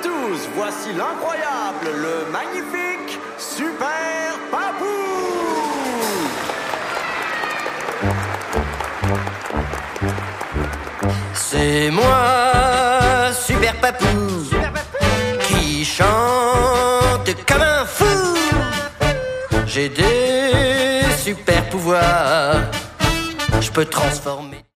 tous, voici l'incroyable, le magnifique Super Papou. C'est moi, Super Papou, qui chante comme un fou. J'ai des super pouvoirs, je peux transformer